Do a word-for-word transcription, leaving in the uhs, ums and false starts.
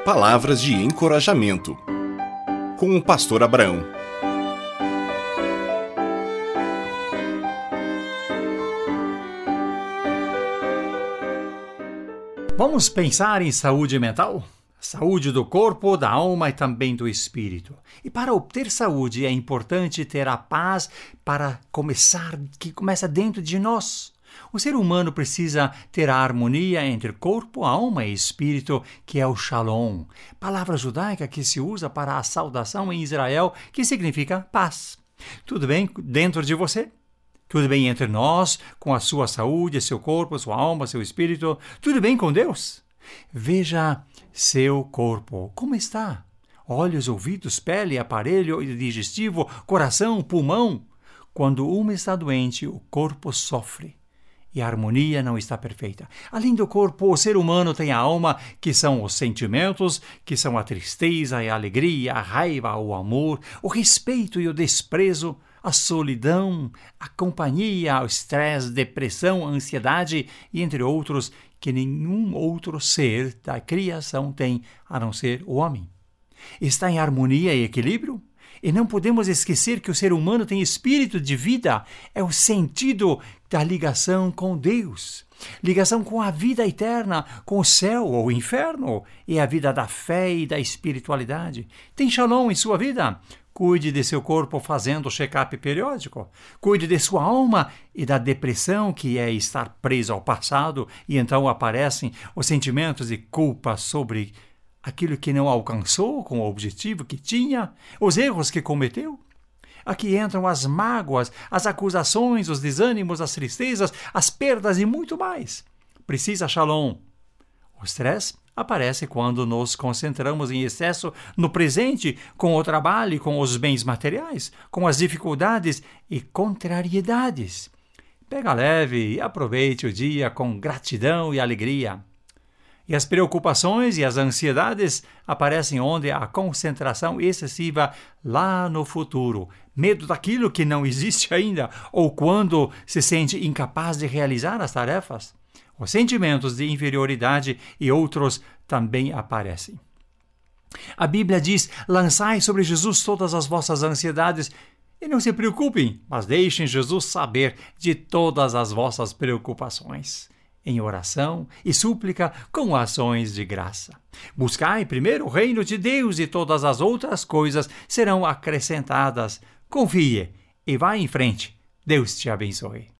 Palavras de encorajamento, com o pastor Abraão. Vamos pensar em saúde mental? Saúde do corpo, da alma e também do espírito. E para obter saúde é importante ter a paz para começar, que começa dentro de nós. O ser humano precisa ter a harmonia entre corpo, alma e espírito, que é o shalom, palavra judaica que se usa para a saudação em Israel, que significa paz. Tudo bem dentro de você? Tudo bem entre nós, com a sua saúde, seu corpo, sua alma, seu espírito? Tudo bem com Deus? Veja seu corpo, como está? Olhos, ouvidos, pele, aparelho digestivo, coração, pulmão. Quando uma está doente, o corpo sofre e a harmonia não está perfeita. Além do corpo, o ser humano tem a alma, que são os sentimentos, que são a tristeza e a alegria, a raiva, o amor, o respeito e o desprezo, a solidão, a companhia, o estresse, depressão, a ansiedade e entre outros que nenhum outro ser da criação tem a não ser o homem. Está em harmonia e equilíbrio? E não podemos esquecer que o ser humano tem espírito de vida, é o sentido da ligação com Deus, ligação com a vida eterna, com o céu ou o inferno, e a vida da fé e da espiritualidade. Tem shalom em sua vida? Cuide de seu corpo fazendo check-up periódico. Cuide de sua alma e da depressão, que é estar preso ao passado, e então aparecem os sentimentos de culpa sobre aquilo que não alcançou com o objetivo que tinha, os erros que cometeu. Aqui entram as mágoas, as acusações, os desânimos, as tristezas, as perdas e muito mais. Precisa shalom. O estresse aparece quando nos concentramos em excesso no presente, com o trabalho, com os bens materiais, com as dificuldades e contrariedades. Pega leve e aproveite o dia com gratidão e alegria. E as preocupações e as ansiedades aparecem onde há concentração excessiva lá no futuro. Medo daquilo que não existe ainda, ou quando se sente incapaz de realizar as tarefas. Os sentimentos de inferioridade e outros também aparecem. A Bíblia diz: lançai sobre Jesus todas as vossas ansiedades e não se preocupem, mas deixem Jesus saber de todas as vossas preocupações, em oração e súplica com ações de graça. Buscai primeiro o reino de Deus e todas as outras coisas serão acrescentadas. Confie e vá em frente. Deus te abençoe.